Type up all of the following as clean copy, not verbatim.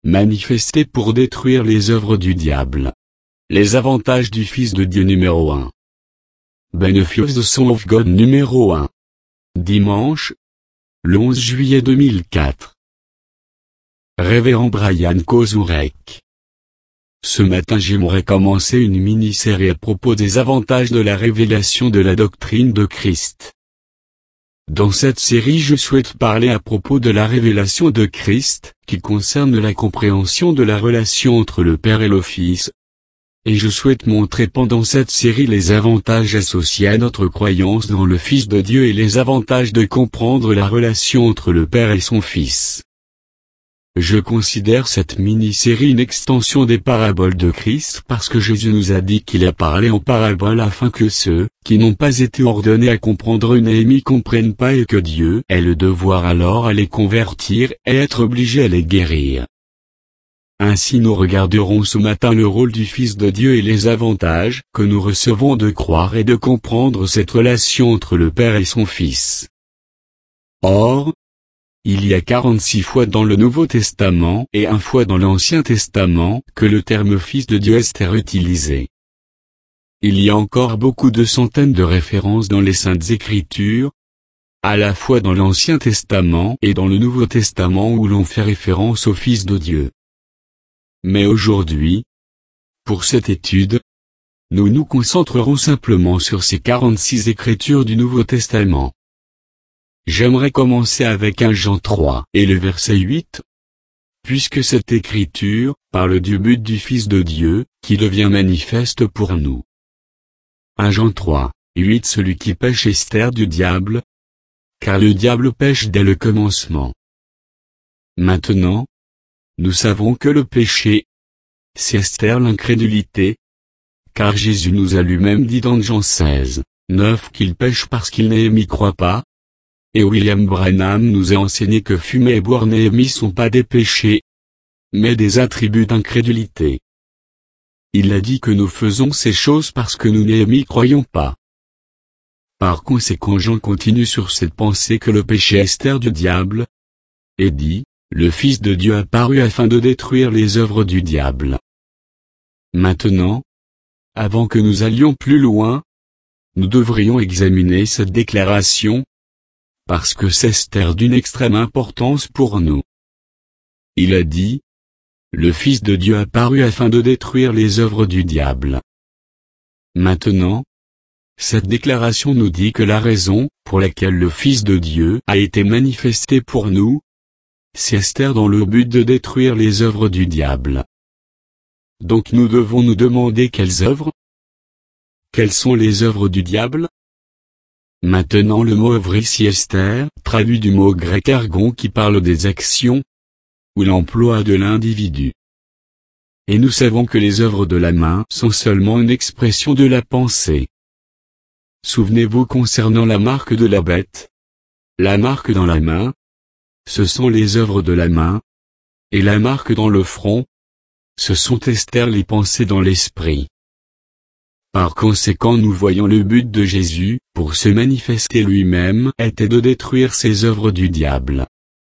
manifesté pour détruire les œuvres du diable. Les avantages du Fils de Dieu numéro 1. Benefits of the Son of God numéro 1. Dimanche, le 11 juillet 2004. Révérend Brian Kozurek. Ce matin j'aimerais commencer une mini-série à propos des avantages de la révélation de la doctrine de Christ. Dans cette série je souhaite parler à propos de la révélation de Christ, qui concerne la compréhension de la relation entre le Père et le Fils. Et je souhaite montrer pendant cette série les avantages associés à notre croyance dans le Fils de Dieu et les avantages de comprendre la relation entre le Père et son Fils. Je considère cette mini-série une extension des paraboles de Christ parce que Jésus nous a dit qu'il a parlé en paraboles afin que ceux qui n'ont pas été ordonnés à comprendre une Néhémie comprennent pas et que Dieu ait le devoir alors à les convertir et être obligé à les guérir. Ainsi nous regarderons ce matin le rôle du Fils de Dieu et les avantages que nous recevons de croire et de comprendre cette relation entre le Père et son Fils. Or, il y a 46 fois dans le Nouveau Testament et 1 fois dans l'Ancien Testament que le terme Fils de Dieu est utilisé. Il y a encore beaucoup de centaines de références dans les Saintes Écritures, à la fois dans l'Ancien Testament et dans le Nouveau Testament où l'on fait référence au Fils de Dieu. Mais aujourd'hui, pour cette étude, nous nous concentrerons simplement sur ces 46 Écritures du Nouveau Testament. J'aimerais commencer avec 1 Jean 3 et le verset 8. Puisque cette écriture parle du but du Fils de Dieu, qui devient manifeste pour nous. 1 Jean 3, 8 Celui qui pêche est sert du diable, car le diable pêche dès le commencement. Maintenant, nous savons que le péché, c'est l'incrédulité, car Jésus nous a lui-même dit dans Jean 16, 9 qu'il pêche parce qu'il n'y croit pas. Et William Branham nous a enseigné que fumer et boire n'y sont pas des péchés, mais des attributs d'incrédulité. Il a dit que nous faisons ces choses parce que nous n'y croyons pas. Par conséquent Jean continue sur cette pensée que le péché est du diable, et dit, le Fils de Dieu apparut afin de détruire les œuvres du diable. Maintenant, avant que nous allions plus loin, nous devrions examiner cette déclaration, parce que c'est d'une extrême importance pour nous. Il a dit, le Fils de Dieu apparut afin de détruire les œuvres du diable. Maintenant, cette déclaration nous dit que la raison pour laquelle le Fils de Dieu a été manifesté pour nous, c'est dans le but de détruire les œuvres du diable. Donc nous devons nous demander quelles œuvres? Quelles sont les œuvres du diable? Maintenant le mot œuvre ici Esther, traduit du mot grec ergon qui parle des actions, ou l'emploi de l'individu. Et nous savons que les œuvres de la main sont seulement une expression de la pensée. Souvenez-vous concernant la marque de la bête. La marque dans la main, ce sont les œuvres de la main, et la marque dans le front, ce sont les pensées dans l'esprit. Par conséquent nous voyons le but de Jésus, pour se manifester lui-même, était de détruire ces œuvres du diable.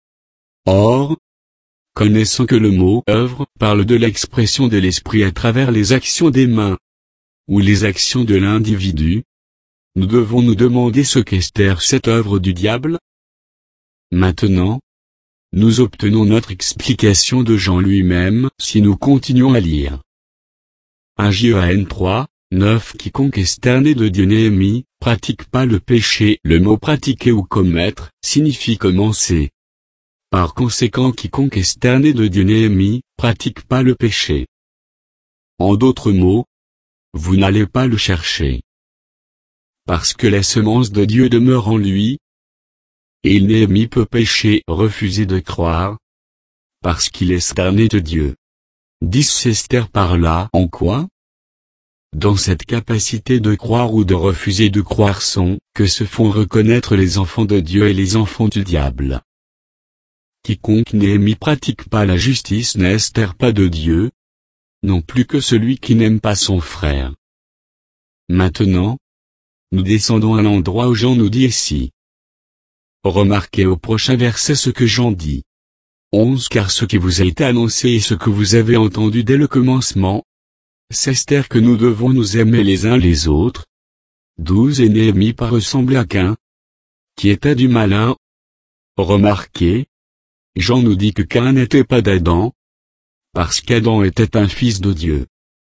Or, connaissant que le mot « œuvre » parle de l'expression de l'esprit à travers les actions des mains, ou les actions de l'individu, nous devons nous demander ce qu'est cette œuvre du diable. Maintenant, nous obtenons notre explication de Jean lui-même si nous continuons à lire. 1 Jean 3, 9 Quiconque est né de Dieu Néhémie, pratique pas le péché. Le mot pratiquer ou commettre, signifie commencer. Par conséquent quiconque est né de Dieu Néhémie, pratique pas le péché. En d'autres mots, vous n'allez pas le chercher. Parce que la semence de Dieu demeure en lui, et Néhémie peut pécher, refuser de croire, parce qu'il est né de Dieu. 10 Esther par là en quoi? Dans cette capacité de croire ou de refuser de croire que se font reconnaître les enfants de Dieu et les enfants du diable. Quiconque Néhémie pratique pas la justice n'est pas de Dieu, non plus que celui qui n'aime pas son frère. Maintenant, nous descendons à l'endroit où Jean nous dit ici. Remarquez au prochain verset ce que Jean dit. 11 Car ce qui vous a été annoncé et ce que vous avez entendu dès le commencement, c'est que nous devons nous aimer les uns les autres. 12 Et Néhémie pas ressemblé à Caïn, qui était du malin. Remarquez, Jean nous dit que Caïn n'était pas d'Adam, parce qu'Adam était un fils de Dieu.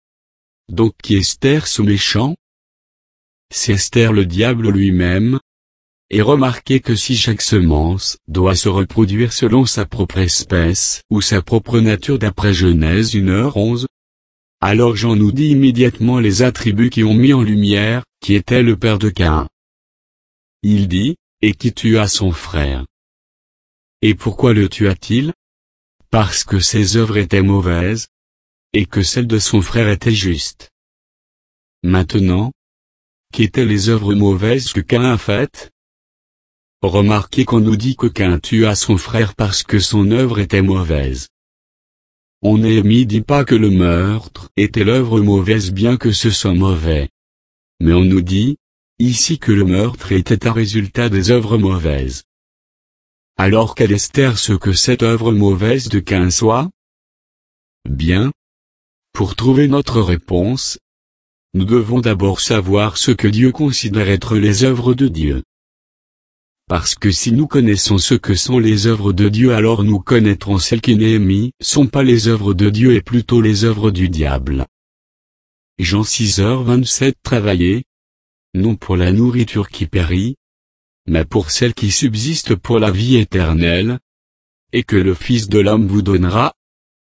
Donc qui est Esther ce méchant? C'est Esther le diable lui-même. Et remarquez que si chaque semence doit se reproduire selon sa propre espèce, ou sa propre nature d'après Genèse 1h11, alors Jean nous dit immédiatement les attributs qui ont mis en lumière, qui était le père de Caïn. Il dit, et qui tua son frère. Et pourquoi le tua-t-il? Parce que ses œuvres étaient mauvaises, et que celles de son frère étaient justes. Maintenant, qu'étaient les œuvres mauvaises que Caïn a faites? Remarquez qu'on nous dit que Caïn tua son frère parce que son œuvre était mauvaise. On Néhémie dit pas que le meurtre était l'œuvre mauvaise bien que ce soit mauvais. Mais on nous dit, ici que le meurtre était un résultat des œuvres mauvaises. Alors quelle est ce que cette œuvre mauvaise de Caïn soit? Bien. Pour trouver notre réponse, nous devons d'abord savoir ce que Dieu considère être les œuvres de Dieu. Parce que si nous connaissons ce que sont les œuvres de Dieu alors nous connaîtrons celles qui Néhémie sont pas les œuvres de Dieu et plutôt les œuvres du diable. Jean 6h27 Travaillez, non pour la nourriture qui périt, mais pour celle qui subsiste pour la vie éternelle, et que le Fils de l'homme vous donnera.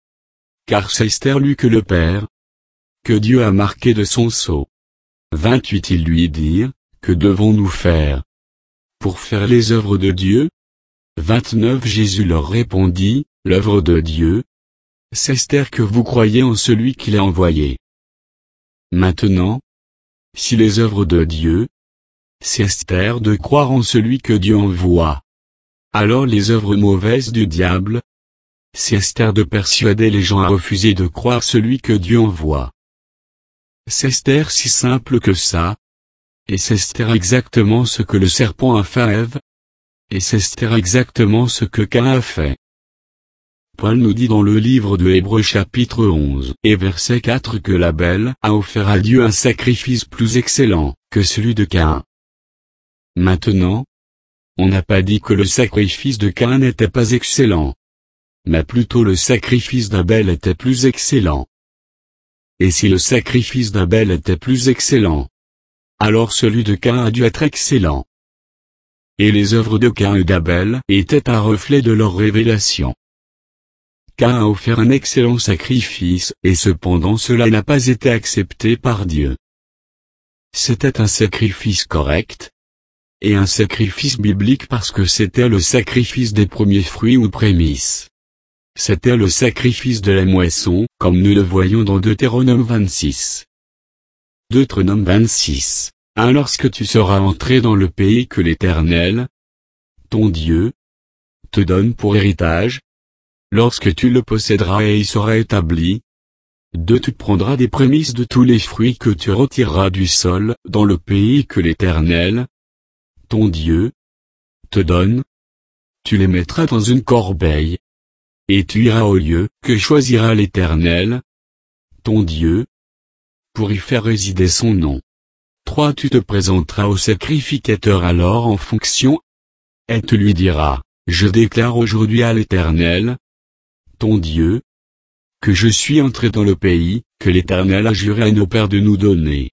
Car c'est Esther lui que le Père, que Dieu a marqué de son sceau. 28 Ils lui dirent, que devons-nous faire pour faire les œuvres de Dieu? 29 Jésus leur répondit, l'œuvre de Dieu, c'est que vous croyez en celui qui l'a envoyé. Maintenant, si les œuvres de Dieu, c'est de croire en celui que Dieu envoie. Alors les œuvres mauvaises du diable, c'est de persuader les gens à refuser de croire celui que Dieu envoie. C'est si simple que ça. Et c'est exactement ce que le serpent a fait à Ève. Et c'est exactement ce que Caïn a fait. Paul nous dit dans le livre de Hébreux chapitre 11 et verset 4 que Abel a offert à Dieu un sacrifice plus excellent que celui de Caïn. Maintenant, on n'a pas dit que le sacrifice de Caïn n'était pas excellent, mais plutôt le sacrifice d'Abel était plus excellent. Et si le sacrifice d'Abel était plus excellent, alors celui de Caïn a dû être excellent. Et les œuvres de Caïn et d'Abel étaient un reflet de leur révélation. Caïn a offert un excellent sacrifice, et cependant cela n'a pas été accepté par Dieu. C'était un sacrifice correct, et un sacrifice biblique parce que c'était le sacrifice des premiers fruits ou prémices. C'était le sacrifice de la moisson, comme nous le voyons dans Deutéronome 26. Deutéronome 26. Lorsque tu seras entré dans le pays que l'Éternel, ton Dieu, te donne pour héritage, lorsque tu le posséderas et il sera établi, tu prendras des prémices de tous les fruits que tu retireras du sol dans le pays que l'Éternel, ton Dieu, te donne, tu les mettras dans une corbeille, et tu iras au lieu que choisira l'Éternel, ton Dieu, pour y faire résider son nom. 3 Tu te présenteras au sacrificateur alors en fonction, et tu lui diras, je déclare aujourd'hui à l'Éternel, ton Dieu, que je suis entré dans le pays, que l'Éternel a juré à nos pères de nous donner.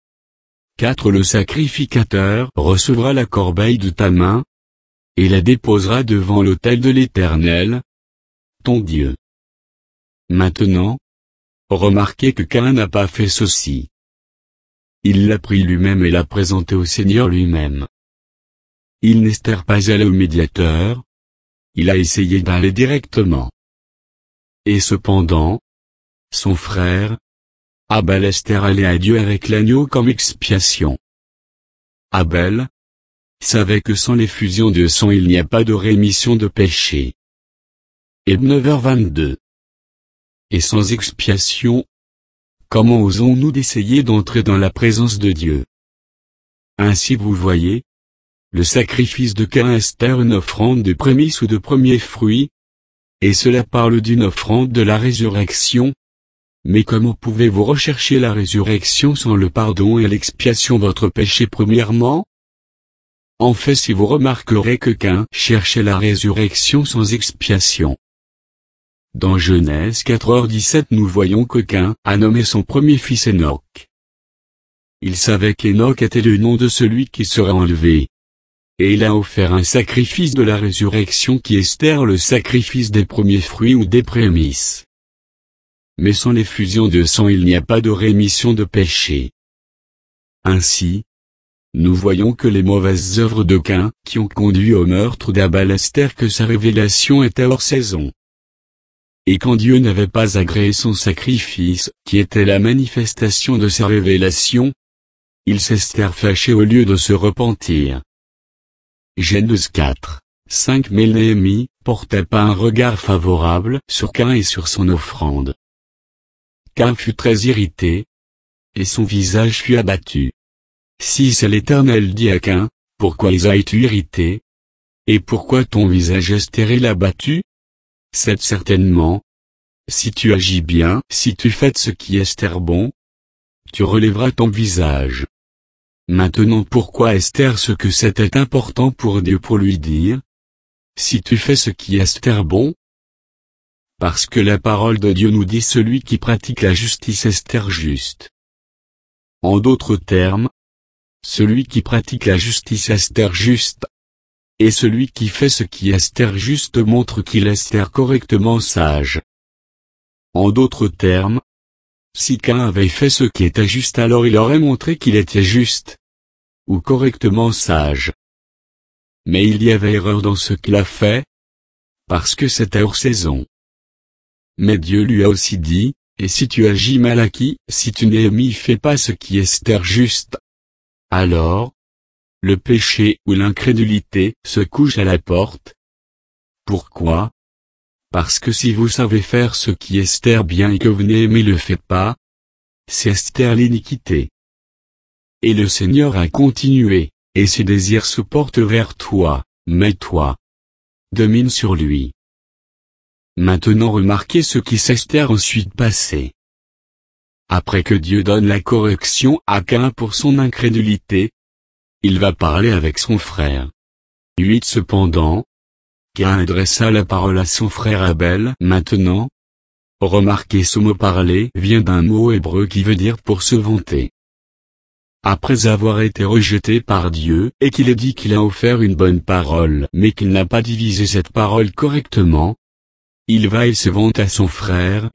4 Le sacrificateur recevra la corbeille de ta main, et la déposera devant l'autel de l'Éternel, ton Dieu. Maintenant, remarquez que Caïn n'a pas fait ceci. Il l'a pris lui-même et l'a présenté au Seigneur lui-même. Il n'est pas allé au médiateur. Il a essayé d'aller directement. Et cependant, son frère, Abel est allé à Dieu avec l'agneau comme expiation. Abel savait que sans l'effusion de sang il n'y a pas de rémission de péché. Et 9h22. Et sans expiation, comment osons-nous d'essayer d'entrer dans la présence de Dieu? Ainsi vous voyez, le sacrifice de Caïn est une offrande de prémices ou de premiers fruits, et cela parle d'une offrande de la résurrection. Mais comment pouvez-vous rechercher la résurrection sans le pardon et l'expiation de votre péché premièrement? En fait, si vous remarquerez que Caïn cherchait la résurrection sans expiation. Dans Genèse 4h17 nous voyons que Caïn a nommé son premier fils Enoch. Il savait qu'Enoch était le nom de celui qui serait enlevé. Et il a offert un sacrifice de la résurrection qui est le sacrifice des premiers fruits ou des prémices. Mais sans l'effusion de sang il n'y a pas de rémission de péché. Ainsi, nous voyons que les mauvaises œuvres de Caïn qui ont conduit au meurtre d'Abel attestent que sa révélation était hors saison. Et quand Dieu n'avait pas agréé son sacrifice, qui était la manifestation de sa révélation, ils s'estèrent fâchés au lieu de se repentir. Genèse 4, 5 Mais Néhémie portait pas un regard favorable sur Caïn et sur son offrande. Caïn fut très irrité, et son visage fut abattu. 6 Et l'Éternel dit à Caïn, pourquoi es-tu irrité? Et pourquoi ton visage est stérile abattu? 7 Certainement, si tu agis bien, si tu fais ce qui est bon, tu relèveras ton visage. Maintenant pourquoi Esther ce que c'était important pour Dieu pour lui dire? Si tu fais ce qui est bon? Parce que la parole de Dieu nous dit celui qui pratique la justice est juste. En d'autres termes, celui qui pratique la justice est juste. Et celui qui fait ce qui est juste montre qu'il est correctement sage. En d'autres termes, si Caïn avait fait ce qui était juste alors il aurait montré qu'il était juste. Ou correctement sage. Mais il y avait erreur dans ce qu'il a fait. Parce que c'était hors saison. Mais Dieu lui a aussi dit, et si tu agis mal acquis, si tu Néhémie fais pas ce qui est juste. Alors, le péché ou l'incrédulité se couche à la porte. Pourquoi? Parce que si vous savez faire ce qui est bien et que vous Néhémie le fait pas, c'est l'iniquité. Et le Seigneur a continué, et ses désirs se portent vers toi, mais toi, domine sur lui. Maintenant remarquez ce qui s'est ensuite passé. Après que Dieu donne la correction à Caïn pour son incrédulité, il va parler avec son frère. 8 Cependant, Caïn adressa la parole à son frère Abel. Maintenant, remarquez ce mot parler vient d'un mot hébreu qui veut dire pour se vanter. Après avoir été rejeté par Dieu et qu'il ait dit qu'il a offert une bonne parole mais qu'il n'a pas divisé cette parole correctement, il va et se vante à son frère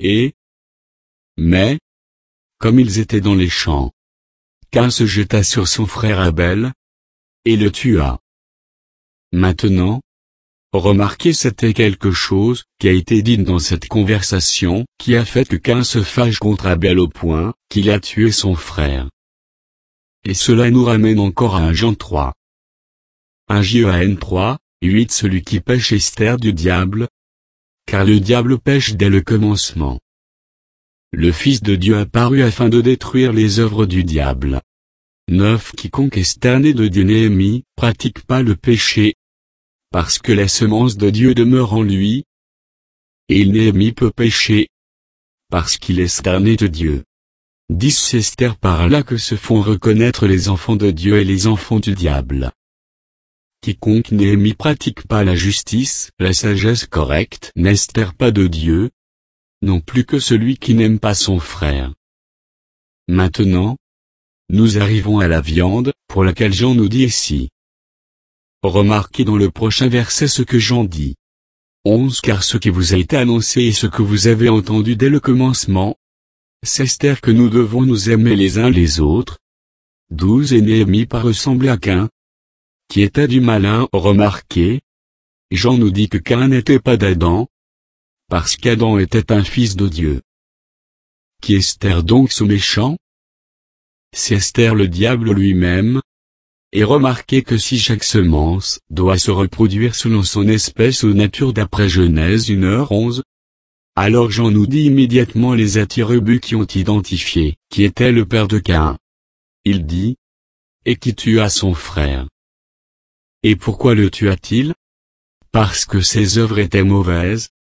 mais, comme ils étaient dans les champs, Caïn se jeta sur son frère Abel, et le tua. Maintenant, remarquez c'était quelque chose qui a été dit dans cette conversation qui a fait que Caïn se fâche contre Abel au point qu'il a tué son frère. Et cela nous ramène encore à 1 Jean 3. 1 Jean 3, 8 Celui qui pêche est du diable, car le diable pêche dès le commencement. Le Fils de Dieu apparut afin de détruire les œuvres du diable. 9 Quiconque est né de Dieu Néhémie, pratique pas le péché, parce que la semence de Dieu demeure en lui. Et Néhémie peut pécher, parce qu'il est né de Dieu. 10 C'est par là que se font reconnaître les enfants de Dieu et les enfants du diable. Quiconque Néhémie pratique pas la justice, la sagesse correcte, n'est pas de Dieu, non plus que celui qui n'aime pas son frère. Maintenant, nous arrivons à la viande, pour laquelle Jean nous dit ici. Remarquez dans le prochain verset ce que Jean dit. 11 Car ce qui vous a été annoncé et ce que vous avez entendu dès le commencement, c'est que nous devons nous aimer les uns les autres. 12 Et Néhémie pas ressemblé à Caïn, qui était du malin. Remarquez, Jean nous dit que Caïn n'était pas d'Adam, parce qu'Adam était un fils de Dieu. Qui est donc ce méchant? C'est le diable lui-même. Et remarquez que si chaque semence doit se reproduire selon son espèce ou nature d'après Genèse 1h11, alors Jean nous dit immédiatement les attributes qui ont identifié qui était le père de Caïn. Il dit, et qui tua son frère. Et pourquoi le tua-t-il? Parce que ses œuvres étaient mauvaises.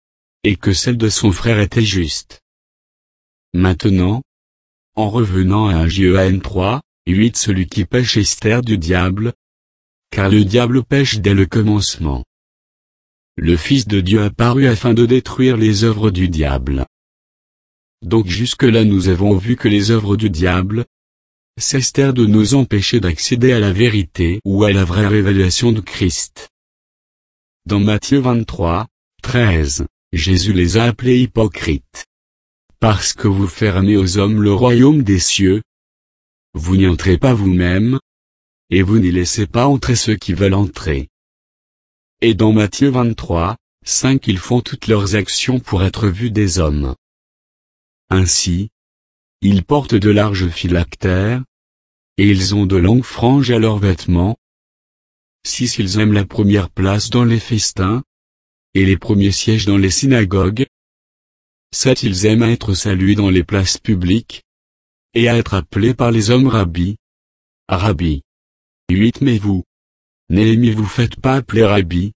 et que celle de son frère était juste. Maintenant, en revenant à Jean 3, 8 celui qui pêche Esther du diable, car le diable pêche dès le commencement. Le Fils de Dieu apparut afin de détruire les œuvres du diable. Donc jusque-là nous avons vu que les œuvres du diable, c'est Esther de nous empêcher d'accéder à la vérité ou à la vraie révélation de Christ. Dans Matthieu 23, 13, Jésus les a appelés hypocrites. Parce que vous fermez aux hommes le royaume des cieux, vous n'y entrez pas vous-même, et vous n'y laissez pas entrer ceux qui veulent entrer. Et dans Matthieu 23, 5 ils font toutes leurs actions pour être vus des hommes. Ainsi, ils portent de larges phylactères, et ils ont de longues franges à leurs vêtements. 6 ils aiment la première place dans les festins, et les premiers sièges dans les synagogues. 7 ils aiment à être salués dans les places publiques, et à être appelés par les hommes Rabbi. Rabbi. 8 mais vous, Néhémie vous faites pas appeler Rabbi,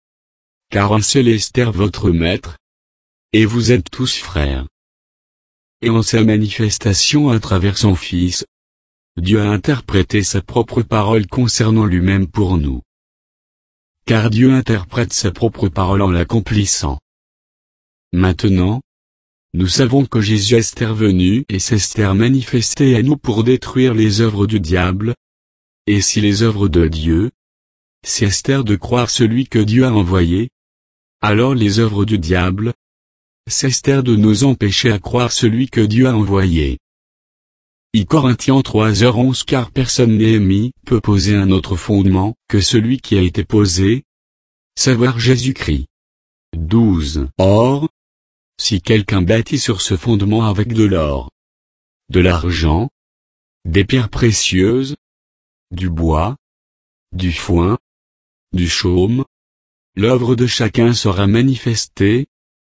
car un seul est Esther votre maître, et vous êtes tous frères. Et en sa manifestation à travers son Fils, Dieu a interprété sa propre parole concernant lui-même pour nous. Car Dieu interprète sa propre parole en l'accomplissant. Maintenant, nous savons que Jésus est intervenu et s'est manifesté à nous pour détruire les œuvres du diable. Et si les œuvres de Dieu, c'est Esther de croire celui que Dieu a envoyé, alors les œuvres du diable, c'est Esther de nous empêcher à croire celui que Dieu a envoyé. Corinthiens 3h11 car personne Néhémie peut poser un autre fondement que celui qui a été posé, savoir Jésus-Christ. 12 Or, si quelqu'un bâtit sur ce fondement avec de l'or, de l'argent, des pierres précieuses, du bois, du foin, du chaume, l'œuvre de chacun sera manifestée.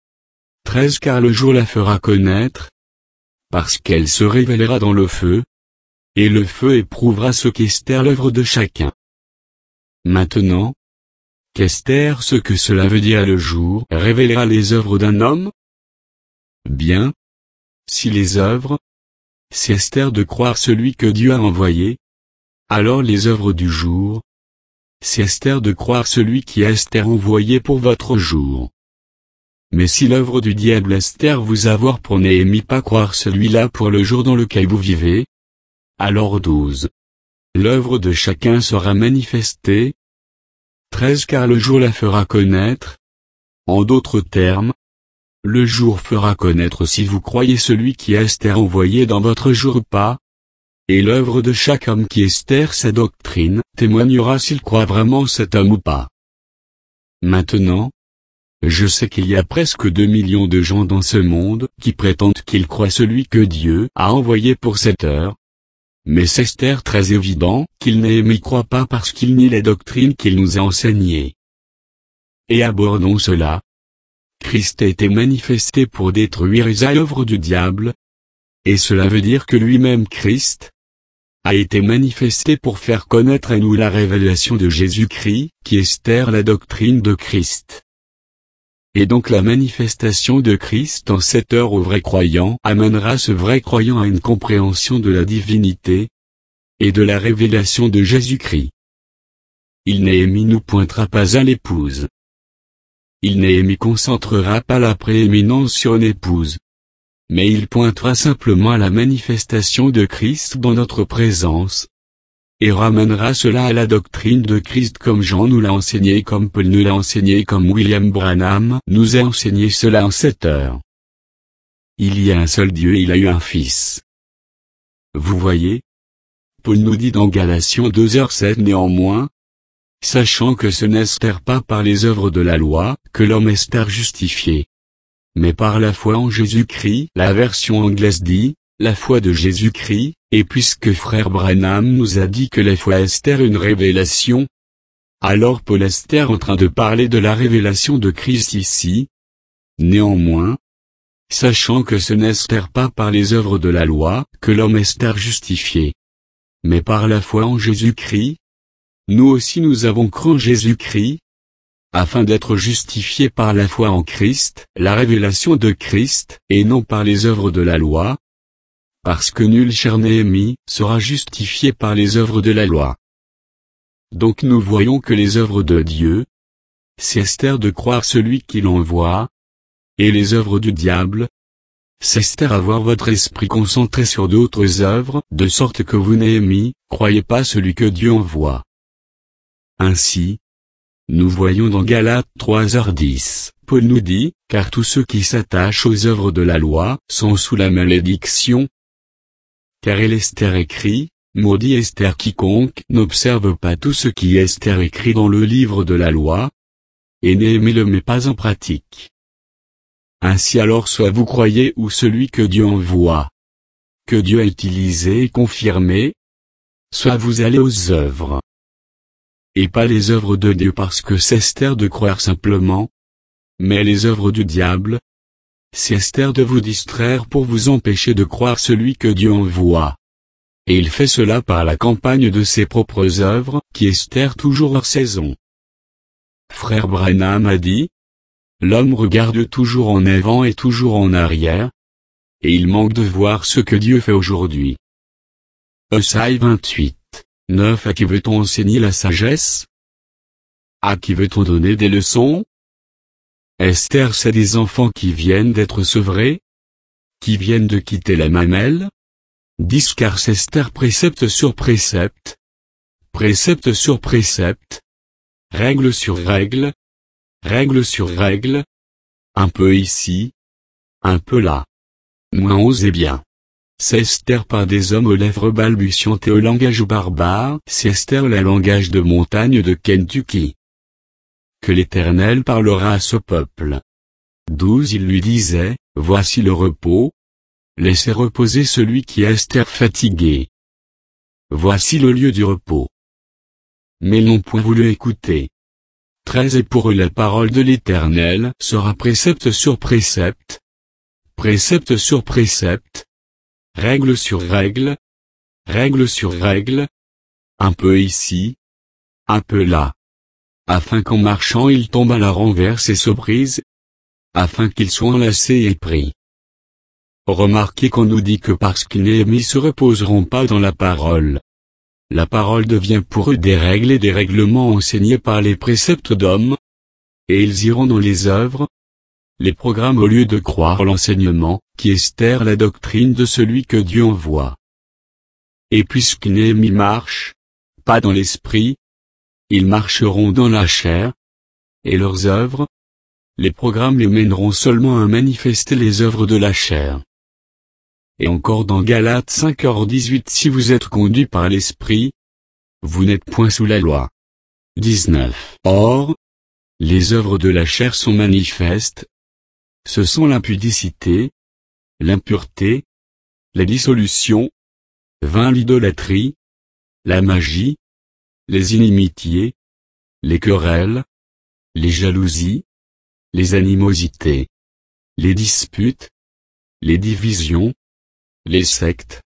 13 car le jour la fera connaître, parce qu'elle se révélera dans le feu, et le feu éprouvera ce qu'Esther l'œuvre de chacun. Maintenant, qu'Esther ce que cela veut dire le jour révélera les œuvres d'un homme? Bien. Si les œuvres, c'est Esther de croire celui que Dieu a envoyé, alors les œuvres du jour, c'est Esther de croire celui qui a Esther envoyé pour votre jour. Mais si l'œuvre du diable Esther vous avoir pour Néhémie pas croire celui-là pour le jour dans lequel vous vivez, alors 12. L'œuvre de chacun sera manifestée. 13 car le jour la fera connaître. En d'autres termes, le jour fera connaître si vous croyez celui qui a Esther envoyé dans votre jour ou pas. Et l'œuvre de chaque homme qui Esther sa doctrine, témoignera s'il croit vraiment cet homme ou pas. Maintenant, je sais qu'il y a presque 2 millions de gens dans ce monde qui prétendent qu'ils croient celui que Dieu a envoyé pour cette heure. Mais c'est Esther très évident qu'il n'y croit pas parce qu'il nie les doctrines qu'il nous a enseignées. Et abordons cela. Christ a été manifesté pour détruire les œuvres du diable. Et cela veut dire que lui-même Christ a été manifesté pour faire connaître à nous la révélation de Jésus-Christ, qui est Esther la doctrine de Christ. Et donc la manifestation de Christ en cette heure au vrai croyant amènera ce vrai croyant à une compréhension de la divinité et de la révélation de Jésus-Christ. Il Néhémie nous pointera pas à l'épouse. Il Néhémie concentrera pas la prééminence sur une épouse. Mais il pointera simplement à la manifestation de Christ dans notre présence, et ramènera cela à la doctrine de Christ comme Jean nous l'a enseigné, comme Paul nous l'a enseigné, comme William Branham nous a enseigné cela en cette heure. Il y a un seul Dieu et il a eu un Fils. Vous voyez? Paul nous dit dans Galatiens 2h7 néanmoins, sachant que ce n'est pas par les œuvres de la loi que l'homme est justifié, mais par la foi en Jésus-Christ. La version anglaise dit, la foi de Jésus-Christ, et puisque frère Branham nous a dit que la foi est une révélation, alors Paul est en train de parler de la révélation de Christ ici. Néanmoins, sachant que ce n'est pas par les œuvres de la loi que l'homme est justifié, mais par la foi en Jésus-Christ, nous aussi nous avons cru en Jésus-Christ, afin d'être justifiés par la foi en Christ, la révélation de Christ, et non par les œuvres de la loi, parce que nul, cher Néhémie, sera justifié par les œuvres de la loi. Donc nous voyons que les œuvres de Dieu, c'est Esther de croire celui qui l'envoie, et les œuvres du diable, c'est Esther avoir votre esprit concentré sur d'autres œuvres, de sorte que vous, Néhémie, croyez pas celui que Dieu envoie. Ainsi, nous voyons dans Galates 3h10, Paul nous dit, car tous ceux qui s'attachent aux œuvres de la loi, sont sous la malédiction. Car il Esther écrit, maudit Esther quiconque n'observe pas tout ce qui Esther écrit dans le livre de la loi, et Néhémie le met pas en pratique. Ainsi alors soit vous croyez ou celui que Dieu envoie, que Dieu a utilisé et confirmé, soit vous allez aux œuvres. Et pas les œuvres de Dieu parce que c'est Esther de croire simplement, mais les œuvres du diable, c'est Esther de vous distraire pour vous empêcher de croire celui que Dieu envoie. Et il fait cela par la campagne de ses propres œuvres, qui Esther toujours hors saison. Frère Branham a dit, l'homme regarde toujours en avant et toujours en arrière, et il manque de voir ce que Dieu fait aujourd'hui. Esaïe 28, 9. À qui veut-on enseigner la sagesse? À qui veut-on donner des leçons? Esther, c'est des enfants qui viennent d'être sevrés, qui viennent de quitter la mamelle. 10. Car c'est Esther précepte sur précepte, précepte sur précepte, règle sur règle, règle sur règle, un peu ici, un peu là. Moins osez bien. C'est Esther par des hommes aux lèvres balbutiantes et au langage barbare, c'est Esther le langage de montagne de Kentucky. Que l'Éternel parlera à ce peuple. 12. Il lui disait, voici le repos. Laissez reposer celui qui est Esther fatigué. Voici le lieu du repos. Mais ils n'ont point voulu écouter. 13. Et pour eux la parole de l'Éternel sera précepte sur précepte, précepte sur précepte, règle sur règle, règle sur règle, un peu ici, un peu là, afin qu'en marchant il tombe à la renverse et se brise, afin qu'il soit enlacé et pris. Remarquez qu'on nous dit que parce qu'ils Néhémie se reposeront pas dans la parole devient pour eux des règles et des règlements enseignés par les préceptes d'hommes, et ils iront dans les œuvres, les programmes au lieu de croire l'enseignement, qui Esther la doctrine de celui que Dieu envoie. Et puisque Néhémie marche, pas dans l'esprit, ils marcheront dans la chair, et leurs œuvres, les programmes les mèneront seulement à manifester les œuvres de la chair. Et encore dans Galates 5h18 si vous êtes conduits par l'esprit, vous n'êtes point sous la loi. 19. Or, les œuvres de la chair sont manifestes. Ce sont l'impudicité, l'impureté, la dissolution, l'idolâtrie, la magie, les inimitiés, les querelles, les jalousies, les animosités, les disputes, les divisions, les sectes,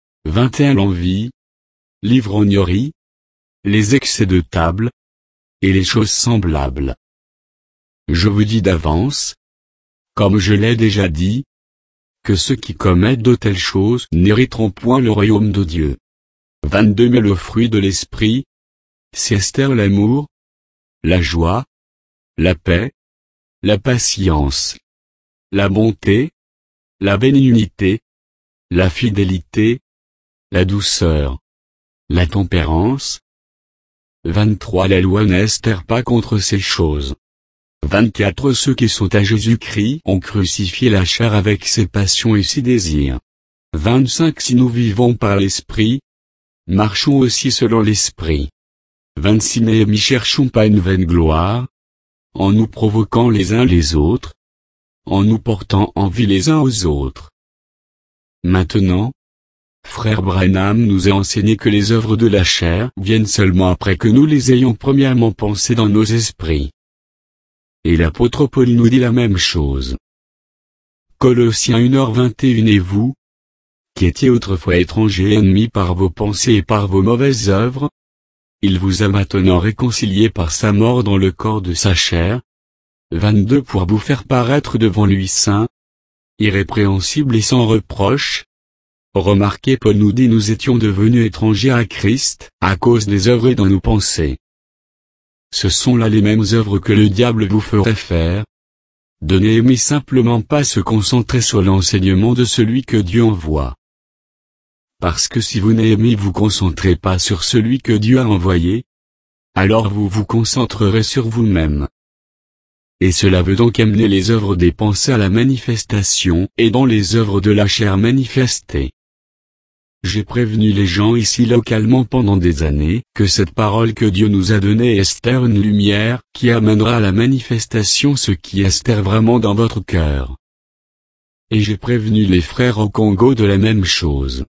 21 l'envie, l'ivrognerie, les excès de table, et les choses semblables. Je vous dis d'avance, comme je l'ai déjà dit, que ceux qui commettent de telles choses n'hériteront point le royaume de Dieu. 22 Mais le fruit de l'esprit, c'est Esther l'amour, la joie, la paix, la patience, la bonté, la bénignité, la fidélité, la douceur, la tempérance. 23 La loi n'estère pas contre ces choses. 24 Ceux qui sont à Jésus-Christ ont crucifié la chair avec ses passions et ses désirs. 25 Si nous vivons par l'Esprit, marchons aussi selon l'Esprit. 26 Mais n'y cherchons pas une vaine gloire, en nous provoquant les uns les autres, en nous portant envie les uns aux autres. Maintenant, Frère Branham nous a enseigné que les œuvres de la chair viennent seulement après que nous les ayons premièrement pensées dans nos esprits. Et l'apôtre Paul nous dit la même chose. Colossiens 1h21 Et vous, qui étiez autrefois étrangers et ennemis par vos pensées et par vos mauvaises œuvres, il vous a maintenant réconcilié par sa mort dans le corps de sa chair. 22 Pour vous faire paraître devant lui saint, irrépréhensible et sans reproche. Remarquez, Paul nous dit, nous étions devenus étrangers à Christ, à cause des œuvres et dans nos pensées. Ce sont là les mêmes œuvres que le diable vous ferait faire. De Néhémie simplement pas se concentrer sur l'enseignement de celui que Dieu envoie. Parce que si vous Néhémie vous concentrez pas sur celui que Dieu a envoyé, alors vous vous concentrerez sur vous-même. Et cela veut donc amener les œuvres des pensées à la manifestation, et dans les œuvres de la chair manifestées. J'ai prévenu les gens ici localement pendant des années, que cette parole que Dieu nous a donnée est une lumière, qui amènera à la manifestation ce qui est vraiment dans votre cœur. Et j'ai prévenu les frères au Congo de la même chose.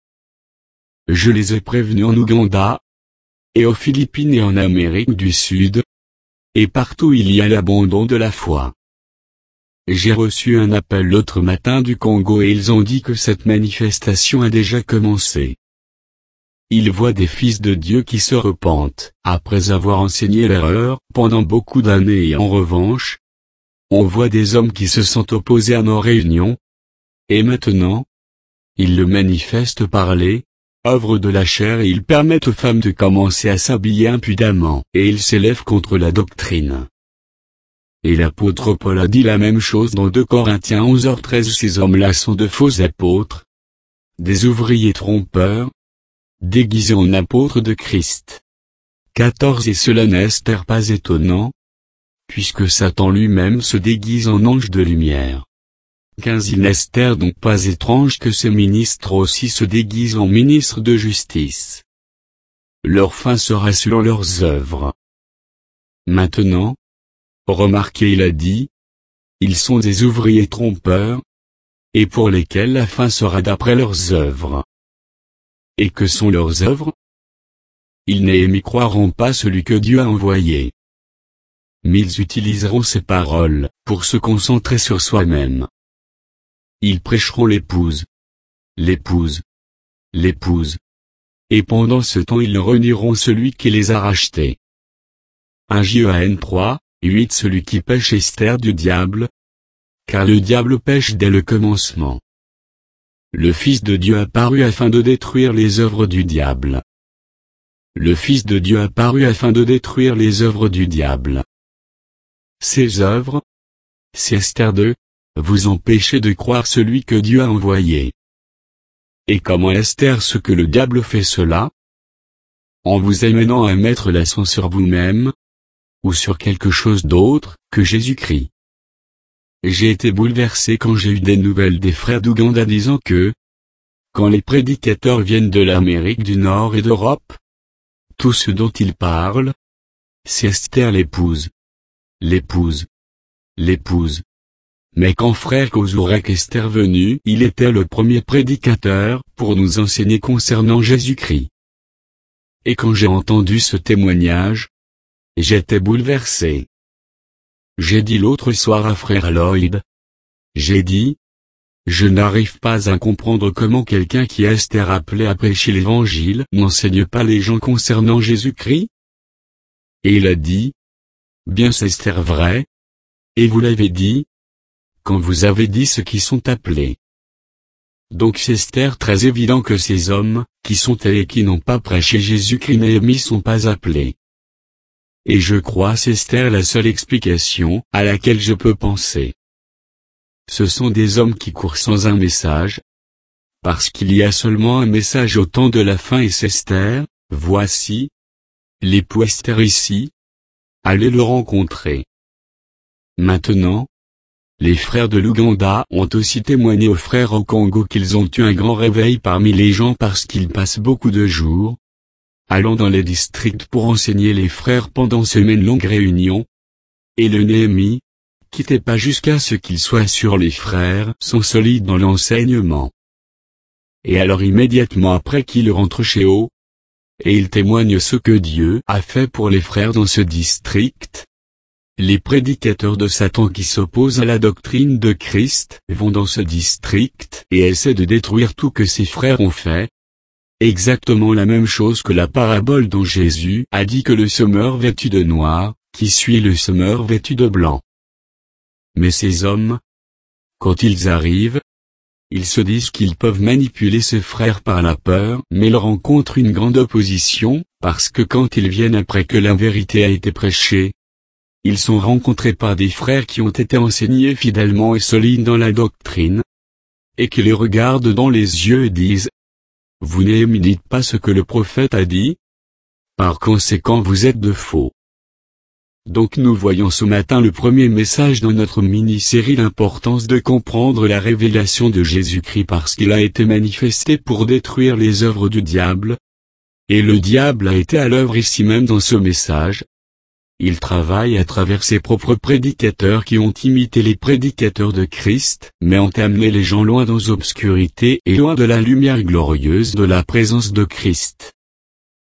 Je les ai prévenus en Ouganda, et aux Philippines et en Amérique du Sud, et partout il y a l'abandon de la foi. J'ai reçu un appel l'autre matin du Congo et ils ont dit que cette manifestation a déjà commencé. Ils voient des fils de Dieu qui se repentent, après avoir enseigné l'erreur, pendant beaucoup d'années et en revanche, on voit des hommes qui se sont opposés à nos réunions, et maintenant, ils le manifestent par les œuvres de la chair et ils permettent aux femmes de commencer à s'habiller impudemment, et ils s'élèvent contre la doctrine. Et l'apôtre Paul a dit la même chose dans 2 Corinthiens 11h13. Ces hommes-là sont de faux apôtres, des ouvriers trompeurs, déguisés en apôtres de Christ. 14 Et cela n'est pas étonnant, puisque Satan lui-même se déguise en ange de lumière. 15 Il n'est donc pas étrange que ces ministres aussi se déguisent en ministres de justice. Leur fin sera selon leurs œuvres. Maintenant, remarquez, il a dit, ils sont des ouvriers trompeurs, et pour lesquels la fin sera d'après leurs œuvres. Et que sont leurs œuvres? Ils n'y croiront pas celui que Dieu a envoyé. Mais ils utiliseront ces paroles, pour se concentrer sur soi-même. Ils prêcheront l'épouse, l'épouse, l'épouse. Et pendant ce temps ils renieront celui qui les a rachetés. 1 Jean 3, 8 Celui qui pêche est du diable, car le diable pêche dès le commencement. Le Fils de Dieu apparut afin de détruire les œuvres du diable. Le Fils de Dieu apparut afin de détruire les œuvres du diable. Ces œuvres, c'est Esther 2, vous empêchez de croire celui que Dieu a envoyé. Et comment est ce que le diable fait cela? En vous amenant à mettre l'accent sur vous-même, ou sur quelque chose d'autre, que Jésus-Christ. J'ai été bouleversé quand j'ai eu des nouvelles des frères d'Ouganda disant que, quand les prédicateurs viennent de l'Amérique du Nord et d'Europe, tout ce dont ils parlent, c'est Esther l'épouse. L'épouse. L'épouse. Mais quand frère Kozurek est venu, il était le premier prédicateur, pour nous enseigner concernant Jésus-Christ. Et quand j'ai entendu ce témoignage, j'étais bouleversé. J'ai dit l'autre soir à frère Lloyd. J'ai dit, je n'arrive pas à comprendre comment quelqu'un qui est appelé à prêcher l'évangile n'enseigne pas les gens concernant Jésus-Christ. Et il a dit, bien c'est vrai. Et vous l'avez dit, quand vous avez dit ceux qui sont appelés. Donc c'est très évident que ces hommes, qui sont et qui n'ont pas prêché Jésus-Christ Néhémie sont pas appelés. Et je crois c'est la seule explication, à laquelle je peux penser. Ce sont des hommes qui courent sans un message. Parce qu'il y a seulement un message au temps de la fin et c'est voici. L'époux Esther ici. Allez le rencontrer. Maintenant, les frères de l'Ouganda ont aussi témoigné aux frères au Congo qu'ils ont eu un grand réveil parmi les gens parce qu'ils passent beaucoup de jours, allant dans les districts pour enseigner les frères pendant semaines longues réunions. Et le Néhémie, quittez pas jusqu'à ce qu'ils soient sûrs les frères sont solides dans l'enseignement. Et alors immédiatement après qu'ils rentrent chez eux, et ils témoignent ce que Dieu a fait pour les frères dans ce district. Les prédicateurs de Satan qui s'opposent à la doctrine de Christ vont dans ce district et essaient de détruire tout que ses frères ont fait. exactement la même chose que la parabole dont Jésus a dit que le semeur vêtu de noir, qui suit le semeur vêtu de blanc. Mais ces hommes, quand ils arrivent, ils se disent qu'ils peuvent manipuler ces frères par la peur, mais ils rencontrent une grande opposition, parce que quand ils viennent après que la vérité a été prêchée, ils sont rencontrés par des frères qui ont été enseignés fidèlement et solides dans la doctrine, et qui les regardent dans les yeux et disent: vous n'imidites pas ce que le prophète a dit? Par conséquent vous êtes de faux. Donc nous voyons ce matin le premier message dans notre mini-série, l'importance de comprendre la révélation de Jésus-Christ parce qu'il a été manifesté pour détruire les œuvres du diable. Et le diable a été à l'œuvre ici même dans ce message. Il travaille à travers ses propres prédicateurs qui ont imité les prédicateurs de Christ, mais ont amené les gens loin dans l'obscurité et loin de la lumière glorieuse de la présence de Christ.